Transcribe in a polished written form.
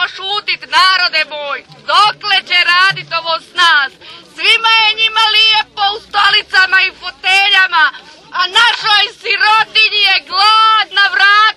šutit, narode moj? Dokle će radit ovo s nas? Svima je njima lijepo u stolicama i foteljama, a našoj sirotinji je gladna vrata